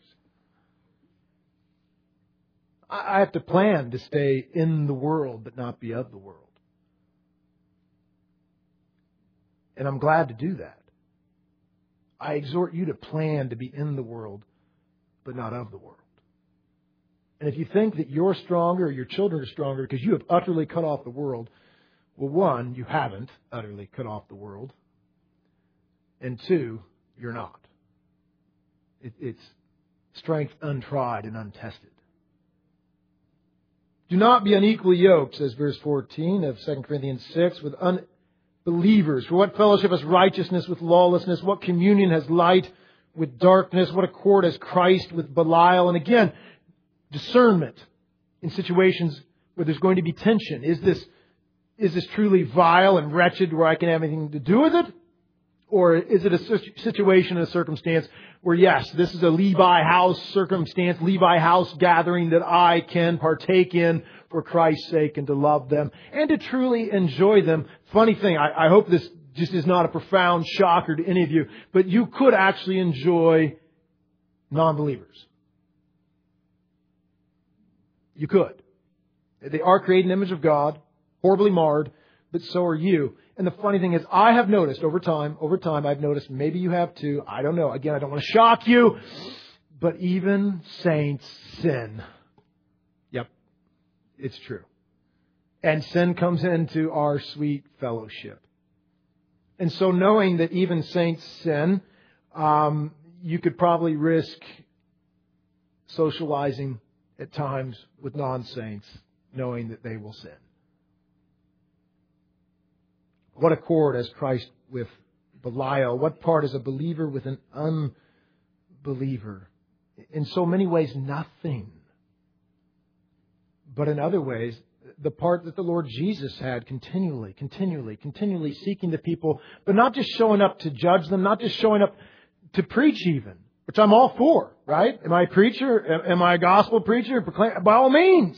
I have to plan to stay in the world, but not be of the world. And I'm glad to do that. I exhort you to plan to be in the world, but not of the world. And if you think that you're stronger or your children are stronger because you have utterly cut off the world, well, one, you haven't utterly cut off the world. And two, you're not. It, it's strength untried and untested. Do not be unequally yoked, says verse fourteen of Second Corinthians six, with unbelievers. For what fellowship has righteousness with lawlessness? What communion has light with darkness? What accord has Christ with Belial? And again, discernment in situations where there's going to be tension. Is this, is this truly vile and wretched where I can have anything to do with it? Or is it a situation, a circumstance where, yes, this is a Levi house circumstance, Levi house gathering that I can partake in for Christ's sake and to love them and to truly enjoy them. Funny thing, I, I hope this just is not a profound shocker to any of you, but you could actually enjoy non-believers. You could. They are created in the image of God, horribly marred, but so are you. And the funny thing is, I have noticed over time, over time, I've noticed, maybe you have too, I don't know. Again, I don't want to shock you, but even saints sin. Yep, it's true. And sin comes into our sweet fellowship. And so knowing that even saints sin, um, you could probably risk socializing at times with non-saints, knowing that they will sin. What accord has Christ with Belial? What part is a believer with an unbeliever? In so many ways, nothing. But in other ways, the part that the Lord Jesus had continually, continually, continually seeking the people, but not just showing up to judge them, not just showing up to preach even, which I'm all for, right? Am I a preacher? Am I a gospel preacher? By all means.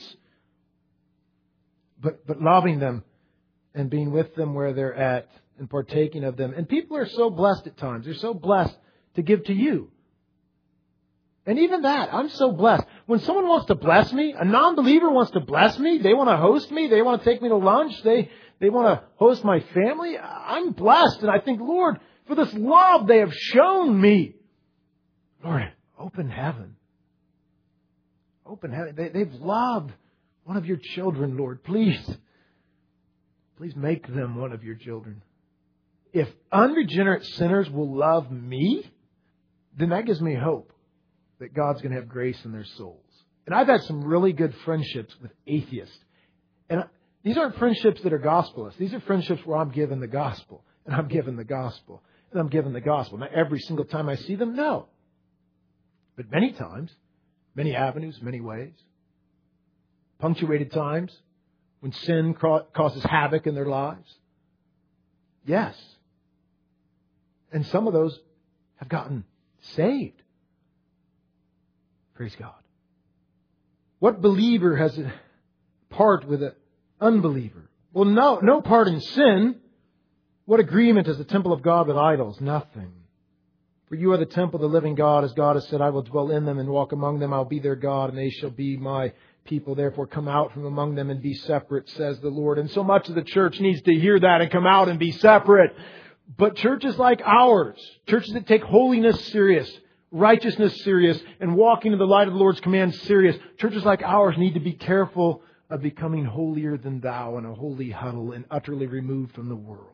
But, but loving them and being with them where they're at and partaking of them. And people are so blessed at times. They're so blessed to give to you. And even that, I'm so blessed. When someone wants to bless me, a non-believer wants to bless me, they want to host me, they want to take me to lunch, they, they want to host my family, I'm blessed. And I think, Lord, for this love they have shown me, Lord, open heaven. Open heaven. They, they've loved one of your children, Lord. Please. Please make them one of your children. If unregenerate sinners will love me, then that gives me hope that God's going to have grace in their souls. And I've had some really good friendships with atheists. And these aren't friendships that are gospelists. These are friendships where I'm given the gospel. And I'm given the gospel. And I'm given the gospel. Now, every single time I see them, no. But many times, many avenues, many ways. punctuated times when sin causes havoc in their lives? Yes. And some of those have gotten saved. Praise God. What believer has a part with an unbeliever? Well, no, no part in sin. What agreement has the temple of God with idols? Nothing. For you are the temple of the living God. As God has said, I will dwell in them and walk among them. I'll be their God, and they shall be my people. Therefore, come out from among them and be separate, says the Lord. And so much of the church needs to hear that and come out and be separate. But churches like ours, churches that take holiness serious, righteousness serious, and walking in the light of the Lord's commands serious, churches like ours need to be careful of becoming holier than thou in a holy huddle and utterly removed from the world.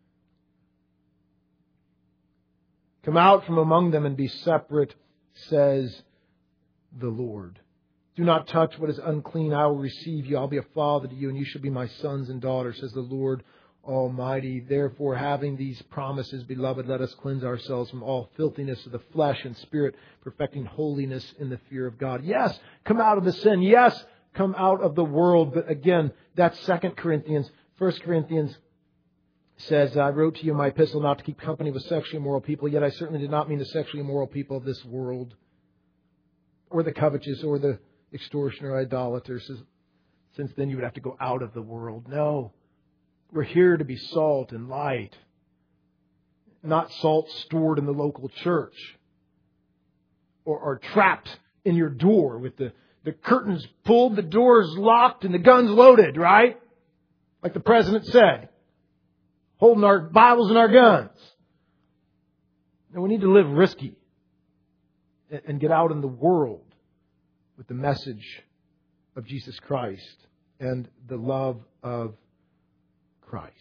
Come out from among them and be separate, says the Lord. Do not touch what is unclean. I will receive you. I'll be a father to you, and you shall be my sons and daughters, says the Lord Almighty. Therefore, having these promises, beloved, let us cleanse ourselves from all filthiness of the flesh and spirit, perfecting holiness in the fear of God. Yes, come out of the sin. Yes, come out of the world. But again, that's Second Corinthians. First Corinthians says, I wrote to you in my epistle not to keep company with sexually immoral people, yet I certainly did not mean the sexually immoral people of this world, or the covetous, or the extortioner, or idolaters, since then you would have to go out of the world. No. We're here to be salt and light, not salt stored in the local church or, or trapped in your door with the, the curtains pulled, the doors locked, and the guns loaded, right? Like the President said, holding our Bibles and our guns. And we need to live risky and, and get out in the world with the message of Jesus Christ and the love of Christ.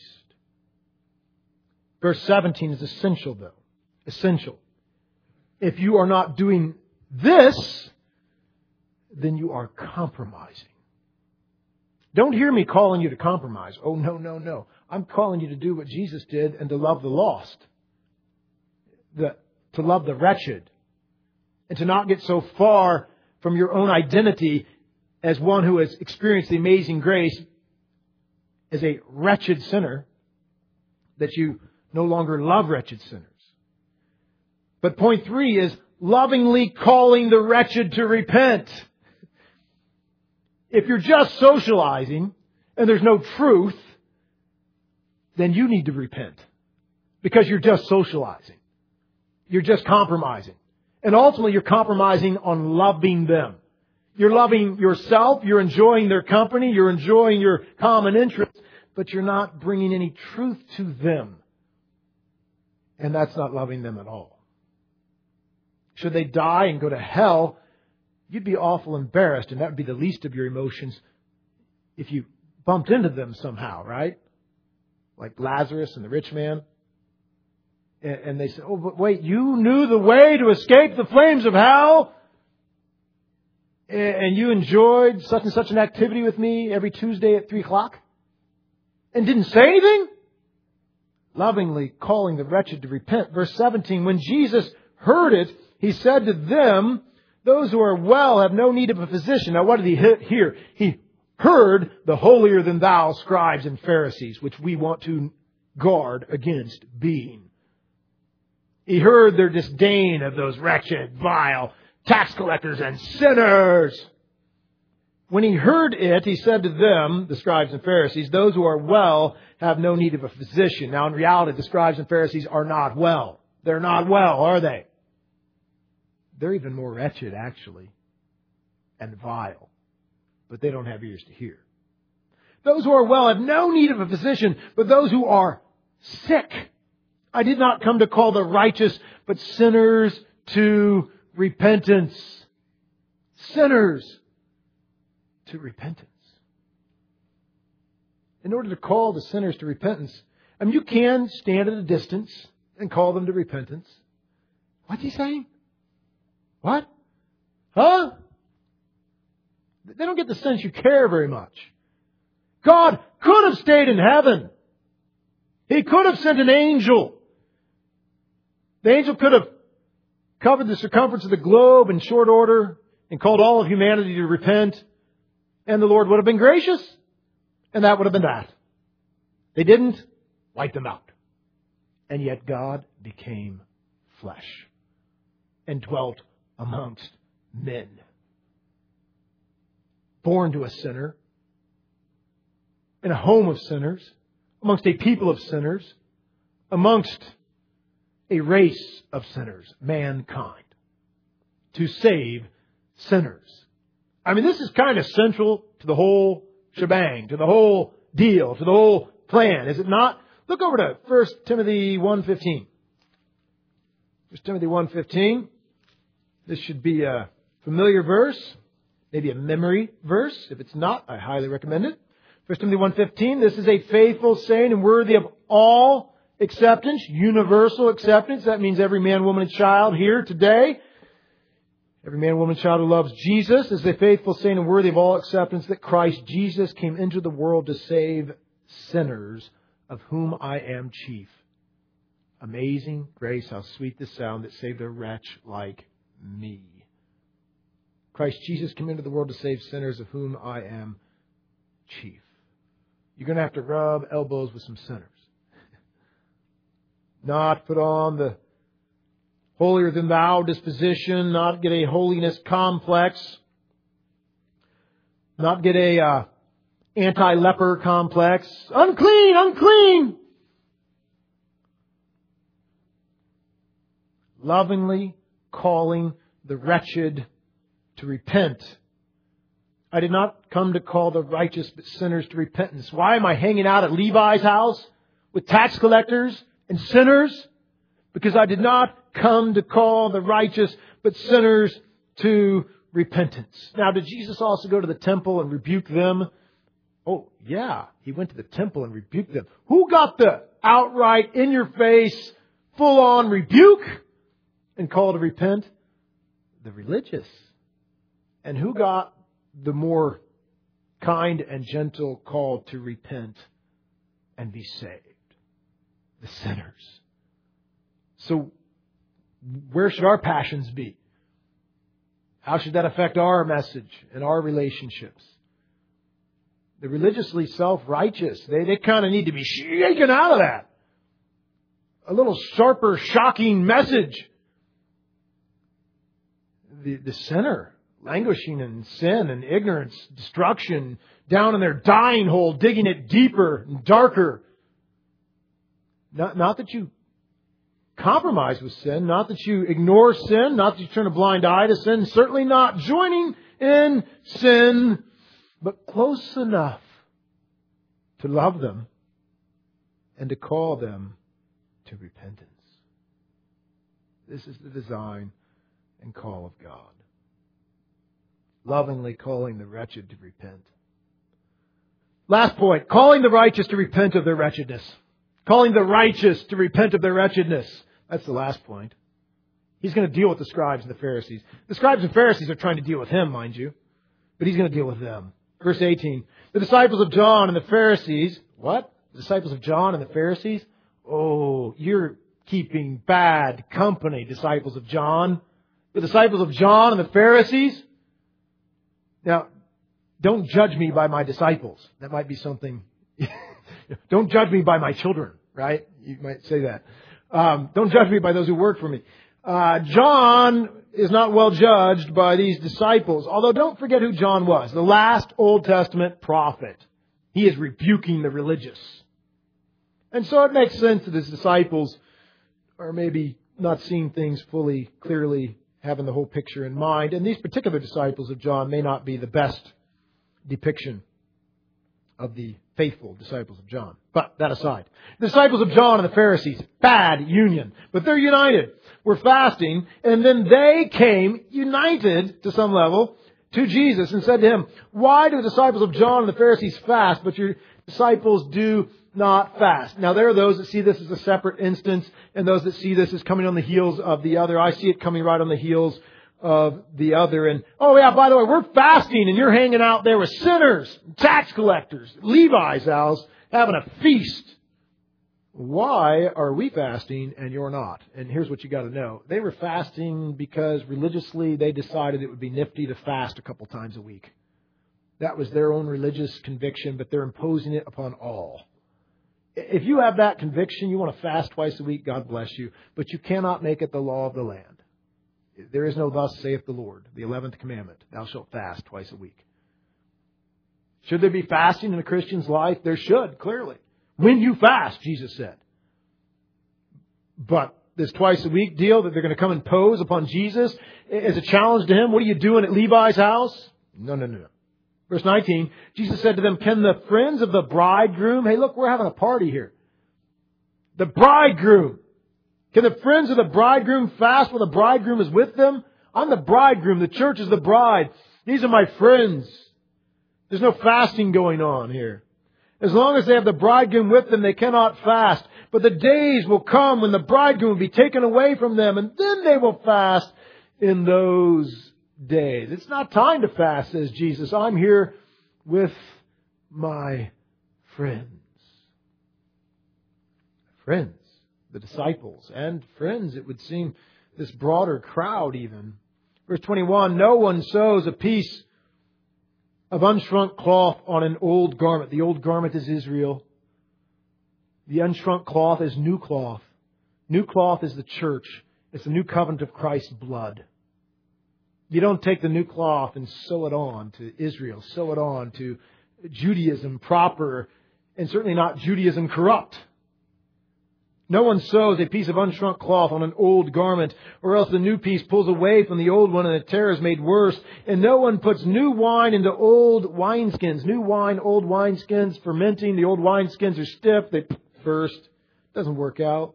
Verse seventeen is essential, though. Essential. If you are not doing this, then you are compromising. Don't hear me calling you to compromise. Oh, no, no, no. I'm calling you to do what Jesus did and to love the lost. The, to love the wretched. And to not get so far from your own identity as one who has experienced the amazing grace as a wretched sinner, that you no longer love wretched sinners. But point three is lovingly calling the wretched to repent. If you're just socializing and there's no truth, then you need to repent. Because you're just socializing. You're just compromising. And ultimately you're compromising on loving them. You're loving yourself, you're enjoying their company, you're enjoying your common interests, but you're not bringing any truth to them. And that's not loving them at all. Should they die and go to hell, you'd be awful embarrassed, and that would be the least of your emotions if you bumped into them somehow, right? Like Lazarus and the rich man. And they said, oh, but wait, you knew the way to escape the flames of hell? And you enjoyed such and such an activity with me every Tuesday at three o'clock? And didn't say anything? Lovingly calling the wretched to repent. Verse seventeen, when Jesus heard it, He said to them, those who are well have no need of a physician. Now what did He hear? He heard the holier than thou scribes and Pharisees, which we want to guard against being. He heard their disdain of those wretched, vile tax collectors and sinners. When He heard it, He said to them, the scribes and Pharisees, those who are well have no need of a physician. Now in reality, the scribes and Pharisees are not well. They're not well, are they? They're even more wretched, actually, and vile. But they don't have ears to hear. Those who are well have no need of a physician, but those who are sick. I did not come to call the righteous, but sinners to repentance. Sinners to repentance. In order to call the sinners to repentance, I mean, you can stand at a distance and call them to repentance. What's he saying? What? Huh? They don't get the sense you care very much. God could have stayed in heaven. He could have sent an angel. The angel could have covered the circumference of the globe in short order and called all of humanity to repent and the Lord would have been gracious, and that would have been that. They didn't wipe them out. And yet God became flesh and dwelt amongst men. Born to a sinner, in a home of sinners, amongst a people of sinners, amongst a race of sinners, mankind, to save sinners. I mean, this is kind of central to the whole shebang, to the whole deal, to the whole plan, is it not? Look over to First Timothy one fifteen. First Timothy one fifteen. This should be a familiar verse, maybe a memory verse. If it's not, I highly recommend it. First Timothy one fifteen. This is a faithful saying and worthy of all acceptance, universal acceptance. That means every man, woman, and child here today. Every man, woman, and child who loves Jesus is a faithful saying and worthy of all acceptance that Christ Jesus came into the world to save sinners, of whom I am chief. Amazing grace, how sweet the sound that saved a wretch like me. Christ Jesus came into the world to save sinners, of whom I am chief. You're going to have to rub elbows with some sinners. Not put on the holier than thou disposition, not get a holiness complex, not get a uh, anti-leper complex. Unclean, unclean! Lovingly calling the wretched to repent. I did not come to call the righteous but sinners to repentance. Why am I hanging out at Levi's house with tax collectors and sinners? Because I did not come to call the righteous but sinners to repentance. Now, did Jesus also go to the temple and rebuke them? Oh, yeah. He went to the temple and rebuked them. Who got the outright, in-your-face, full-on rebuke and call to repent? The religious. And who got the more kind and gentle call to repent and be saved? The sinners. So, where should our passions be? How should that affect our message and our relationships? The religiously self-righteous, they, they kind of need to be shaken out of that. A little sharper, shocking message. The, the sinner, languishing in sin and ignorance, destruction, down in their dying hole, digging it deeper and darker. Not, not that you compromise with sin, not that you ignore sin, not that you turn a blind eye to sin, certainly not joining in sin, but close enough to love them and to call them to repentance. This is the design and call of God. Lovingly calling the wretched to repent. Last point, calling the righteous to repent of their wretchedness. Calling the righteous to repent of their wretchedness. That's the last point. He's going to deal with the scribes and the Pharisees. The scribes and Pharisees are trying to deal with him, mind you. But he's going to deal with them. Verse eighteen. The disciples of John and the Pharisees. What? The disciples of John and the Pharisees? Oh, you're keeping bad company, disciples of John. The disciples of John and the Pharisees? Now, don't judge me by my disciples. That might be something. Don't judge me by my children, right? You might say that. Um, don't judge me by those who work for me. Uh, John is not well judged by these disciples. Although don't forget who John was. The last Old Testament prophet. He is rebuking the religious. And so it makes sense that his disciples are maybe not seeing things fully, clearly, having the whole picture in mind. And these particular disciples of John may not be the best depiction of the faithful disciples of John. But that aside, the disciples of John and the Pharisees, bad union. But they're united. We're fasting. And then they came united to some level to Jesus and said to him, why do the disciples of John and the Pharisees fast, but your disciples do not fast? Now there are those that see this as a separate instance and those that see this as coming on the heels of the other. I see it coming right on the heels of the other. And, oh yeah, by the way, we're fasting and you're hanging out there with sinners, tax collectors, Levi's house, having a feast. Why are we fasting and you're not? And here's what you got to know. They were fasting because religiously they decided it would be nifty to fast a couple times a week. That was their own religious conviction, but they're imposing it upon all. If you have that conviction, you want to fast twice a week, God bless you. But you cannot make it the law of the land. There is no thus saith the Lord, the eleventh commandment. Thou shalt fast twice a week. Should there be fasting in a Christian's life? There should, clearly. When you fast, Jesus said. But this twice a week deal that they're going to come and pose upon Jesus as a challenge to Him, what are you doing at Levi's house? No, no, no, no. Verse nineteen, Jesus said to them, can the friends of the bridegroom, hey look, we're having a party here. The bridegroom. Can the friends of the bridegroom fast while the bridegroom is with them? I'm the bridegroom. The church is the bride. These are my friends. There's no fasting going on here. As long as they have the bridegroom with them, they cannot fast. But the days will come when the bridegroom will be taken away from them, and then they will fast in those days. It's not time to fast, says Jesus. I'm here with my friends. Friends. The disciples and friends, it would seem, this broader crowd even. Verse twenty-one, no one sews a piece of unshrunk cloth on an old garment. The old garment is Israel. The unshrunk cloth is new cloth. New cloth is the church. It's the new covenant of Christ's blood. You don't take the new cloth and sew it on to Israel, sew it on to Judaism proper, and certainly not Judaism corrupt. No one sews a piece of unshrunk cloth on an old garment, or else the new piece pulls away from the old one and the tear is made worse. And no one puts new wine into old wineskins. New wine, old wineskins, fermenting. The old wineskins are stiff. They burst. Doesn't work out.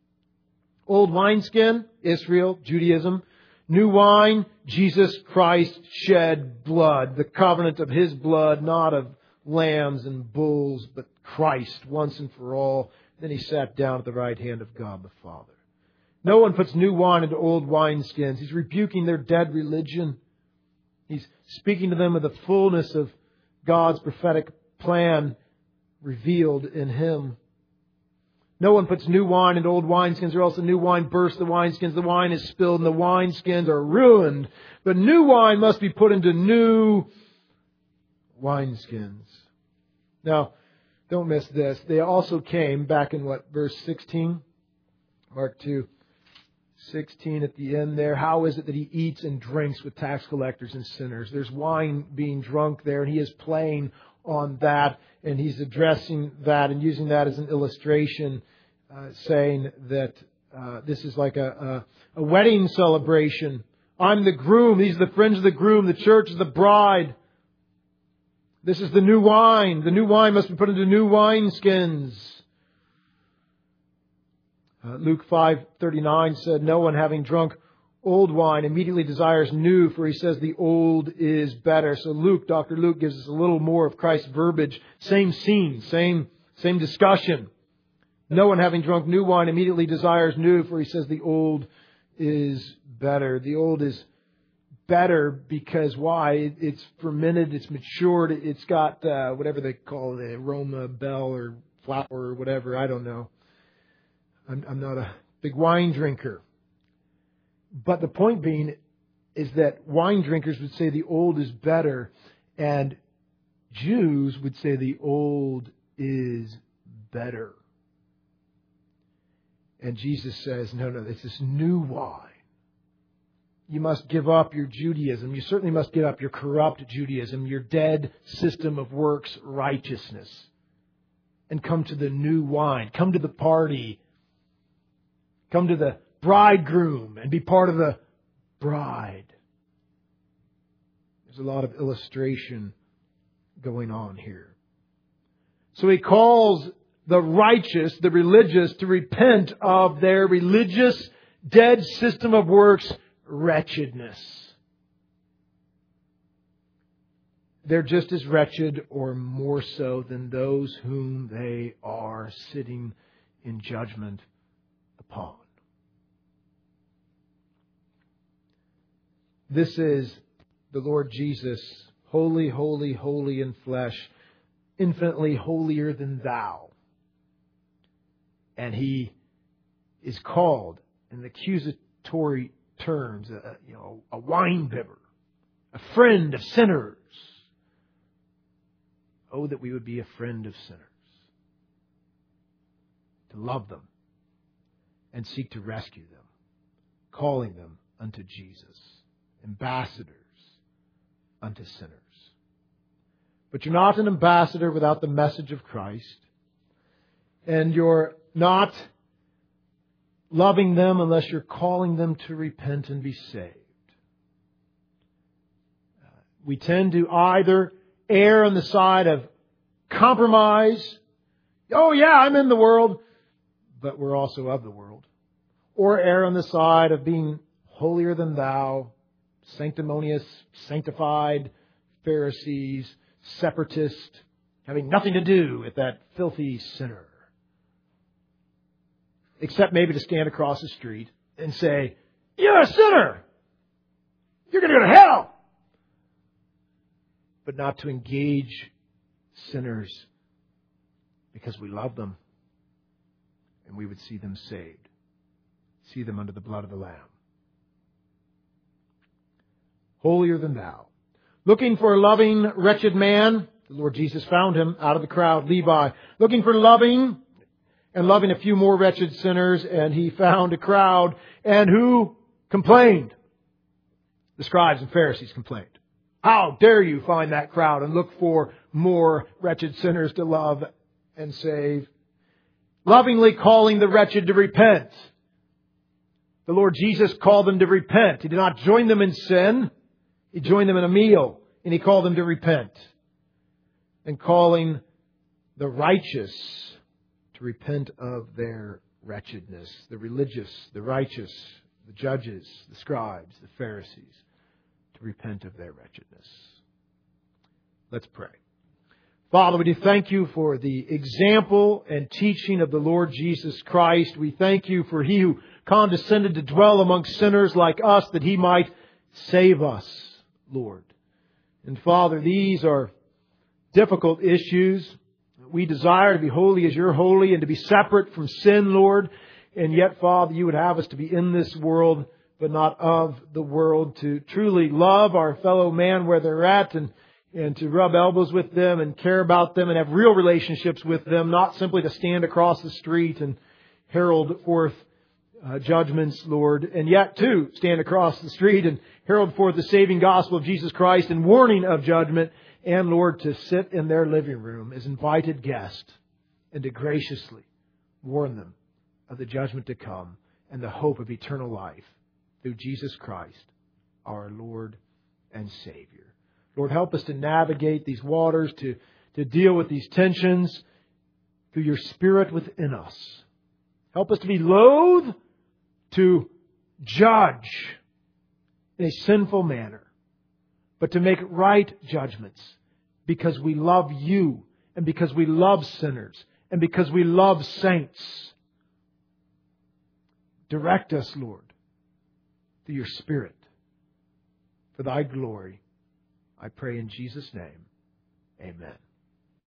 Old wineskin, Israel, Judaism. New wine, Jesus Christ shed blood. The covenant of His blood, not of lambs and bulls, but Christ once and for all. Then He sat down at the right hand of God the Father. No one puts new wine into old wineskins. He's rebuking their dead religion. He's speaking to them of the fullness of God's prophetic plan revealed in Him. No one puts new wine into old wineskins, or else the new wine bursts the wineskins. The wine is spilled and the wineskins are ruined. But new wine must be put into new wineskins. Now, don't miss this. They also came back in what, verse sixteen? Mark two, sixteen at the end there. How is it that He eats and drinks with tax collectors and sinners? There's wine being drunk there, and He is playing on that, and He's addressing that and using that as an illustration, uh, saying that uh, this is like a, a, a wedding celebration. I'm the groom. These are the friends of the groom. The church is the bride. This is the new wine. The new wine must be put into new wineskins. Uh, Luke five thirty-nine said, no one having drunk old wine immediately desires new, for he says the old is better. So Luke, Doctor Luke, gives us a little more of Christ's verbiage. Same scene, same, same discussion. No one having drunk new wine immediately desires new, for he says the old is better. The old is better because why? It's fermented, it's matured, it's got uh, whatever they call it, aroma, bell, or flower, or whatever. I don't know. I'm, I'm not a big wine drinker. But the point being is that wine drinkers would say the old is better, and Jews would say the old is better. And Jesus says, no, no, it's this new wine. You must give up your Judaism. You certainly must give up your corrupt Judaism, your dead system of works righteousness, and come to the new wine. Come to the party. Come to the bridegroom and be part of the bride. There's a lot of illustration going on here. So He calls the righteous, the religious, to repent of their religious, dead system of works wretchedness. They're just as wretched or more so than those whom they are sitting in judgment upon. This is the Lord Jesus, holy, holy, holy in flesh, infinitely holier than thou. And He is called in the accusatory terms, a, you know, a wine bibber, a friend of sinners, Oh, that we would be a friend of sinners, to love them and seek to rescue them, calling them unto Jesus, ambassadors unto sinners. But you're not an ambassador without the message of Christ, and you're not loving them unless you're calling them to repent and be saved. We tend to either err on the side of compromise. Oh yeah, I'm in the world, but we're also of the world. Or err on the side of being holier than thou, sanctimonious, sanctified Pharisees, separatist, having nothing to do with that filthy sinner. Except maybe to stand across the street and say, you're a sinner! You're going to go to hell! But not to engage sinners because we love them and we would see them saved. See them under the blood of the Lamb. Holier than thou. Looking for a loving, wretched man, the Lord Jesus found him out of the crowd, Levi. Looking for loving and loving a few more wretched sinners, and he found a crowd. And who complained? The scribes and Pharisees complained. How dare you find that crowd and look for more wretched sinners to love and save? Lovingly calling the wretched to repent. The Lord Jesus called them to repent. He did not join them in sin. He joined them in a meal, and He called them to repent. And calling the righteous to repent of their wretchedness. The religious, the righteous, the judges, the scribes, the Pharisees, to repent of their wretchedness. Let's pray. Father, we do thank You for the example and teaching of the Lord Jesus Christ. We thank You for He who condescended to dwell among sinners like us, that He might save us, Lord. And Father, these are difficult issues. We desire to be holy as You're holy and to be separate from sin, Lord. And yet, Father, You would have us to be in this world, but not of the world, to truly love our fellow man where they're at, and, and to rub elbows with them and care about them and have real relationships with them, not simply to stand across the street and herald forth uh, judgments, Lord, and yet too stand across the street and herald forth the saving gospel of Jesus Christ and warning of judgment, and Lord, to sit in their living room as invited guests and to graciously warn them of the judgment to come and the hope of eternal life through Jesus Christ, our Lord and Savior. Lord, help us to navigate these waters, to, to deal with these tensions through Your Spirit within us. Help us to be loath to judge in a sinful manner, but to make right judgments because we love You and because we love sinners and because we love saints. Direct us, Lord, through Your Spirit for Thy glory. I pray in Jesus' name. Amen.